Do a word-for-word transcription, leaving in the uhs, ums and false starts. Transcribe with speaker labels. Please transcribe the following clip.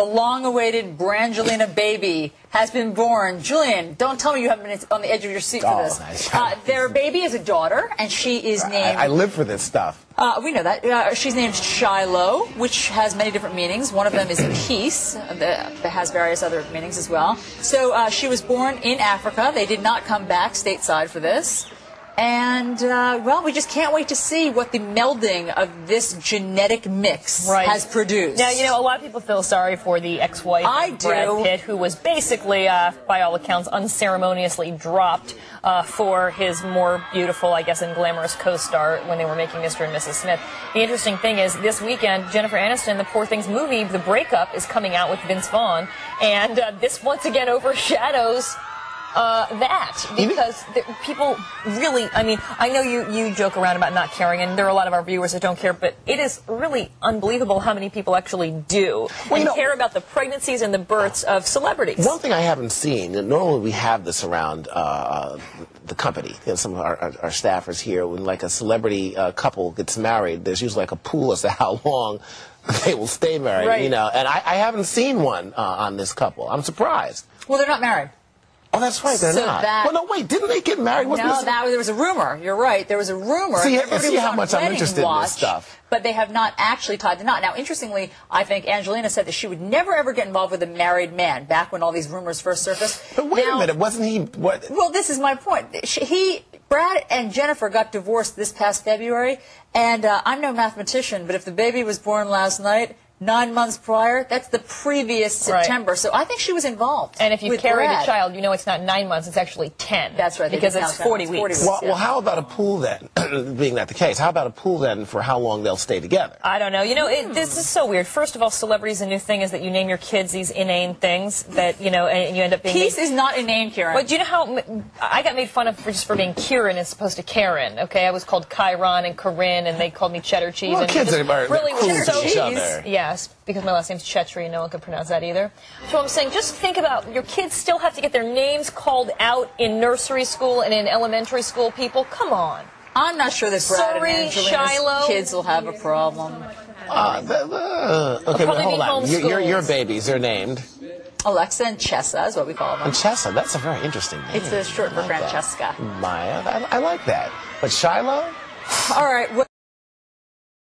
Speaker 1: long-awaited Brangelina baby has been born. Julian, don't tell me you haven't been on the edge of your seat for
Speaker 2: oh,
Speaker 1: this.
Speaker 2: Nice.
Speaker 1: Uh, their baby is a daughter, and she is named...
Speaker 2: I, I live for this stuff.
Speaker 1: Uh, we know that. Uh, she's named Shiloh, which has many different meanings. One of them is peace. That has various other meanings as well. So uh, she was born in Africa. They did not come back stateside for this. And, uh, well, we just can't wait to see what the melding of this genetic mix
Speaker 3: right.
Speaker 1: has produced.
Speaker 3: Now, you know, a lot of people feel sorry for the ex-wife of Brad Pitt, who was basically, uh, by all accounts, unceremoniously dropped uh, for his more beautiful, I guess, and glamorous co-star when they were making Mister and Missus Smith. The interesting thing is, this weekend, Jennifer Aniston, the Poor Things movie, The Breakup, is coming out with Vince Vaughn, and uh, this once again overshadows... Uh, that, because the, people really, I mean, I know you, you joke around about not caring, and there are a lot of our viewers that don't care, but it is really unbelievable how many people actually do
Speaker 2: well,
Speaker 3: and
Speaker 2: you know,
Speaker 3: care about the pregnancies and the births of celebrities.
Speaker 2: One thing I haven't seen, and normally we have this around uh, the company, you know, some of our, our, our staffers here, when like a celebrity uh, couple gets married, there's usually like a pool as to how long they will stay married,
Speaker 1: right.
Speaker 2: you know, and I, I haven't seen one uh, on this couple. I'm surprised.
Speaker 1: Well, they're not married.
Speaker 2: Oh, that's right, they're
Speaker 1: so
Speaker 2: not.
Speaker 1: That,
Speaker 2: well, no, wait, didn't they get married? Wasn't
Speaker 1: no,
Speaker 2: this...
Speaker 1: that, there was a rumor. You're right. There was a rumor.
Speaker 2: See,
Speaker 1: Everybody
Speaker 2: see
Speaker 1: was
Speaker 2: how
Speaker 1: on
Speaker 2: much I'm
Speaker 1: wedding
Speaker 2: interested
Speaker 1: watch,
Speaker 2: in this stuff.
Speaker 1: But they have not actually tied the knot. Now, interestingly, I think Angelina said that she would never, ever get involved with a married man, back when all these rumors first surfaced.
Speaker 2: But wait
Speaker 1: now,
Speaker 2: a minute, wasn't he... What?
Speaker 1: Well, this is my point. She, he, Brad and Jennifer got divorced this past February, and uh, I'm no mathematician, but if the baby was born last night... Nine months prior, that's the previous September.
Speaker 3: Right.
Speaker 1: So I think she was involved.
Speaker 3: And if you
Speaker 1: with
Speaker 3: carried
Speaker 1: Brad.
Speaker 3: a child, you know it's not nine months, it's actually ten.
Speaker 1: That's right.
Speaker 3: Because it's forty weeks.
Speaker 1: forty weeks.
Speaker 2: Well,
Speaker 1: yeah.
Speaker 2: well, how about a pool then, being that the case? How about a pool then for how long they'll stay together?
Speaker 3: I don't know. You know, it, this is so weird. First of all, celebrities, a new thing is that you name your kids these inane things that, you know, and you end up being...
Speaker 1: Peace
Speaker 3: made...
Speaker 1: is not inane, Kieran.
Speaker 3: But do you know how... I got made fun of for just for being Kieran as opposed to Karen, okay? I was called Chiron and Corinne, and they called me cheddar cheese.
Speaker 2: Well,
Speaker 3: and
Speaker 2: kids are
Speaker 3: really
Speaker 2: cool
Speaker 3: was so
Speaker 2: to each other.
Speaker 3: Yes, because my last name's Chetri, and no one could pronounce that either. So I'm saying, just think about, your kids still have to get their names called out in nursery school and in elementary school, people. Come on.
Speaker 1: I'm not sure that Brad
Speaker 3: Sorry,
Speaker 1: and Angelina's
Speaker 3: Shiloh.
Speaker 1: kids will have a problem.
Speaker 2: Uh, the, uh, okay, well, hold on. Your, your, your babies, they're named...
Speaker 1: Alexa and Chessa is what we call them.
Speaker 2: And Chessa, that's a very interesting name.
Speaker 1: It's a short for
Speaker 2: I like
Speaker 1: Francesca.
Speaker 2: that. Maya, I, I like that. But Shiloh?
Speaker 1: All right. Well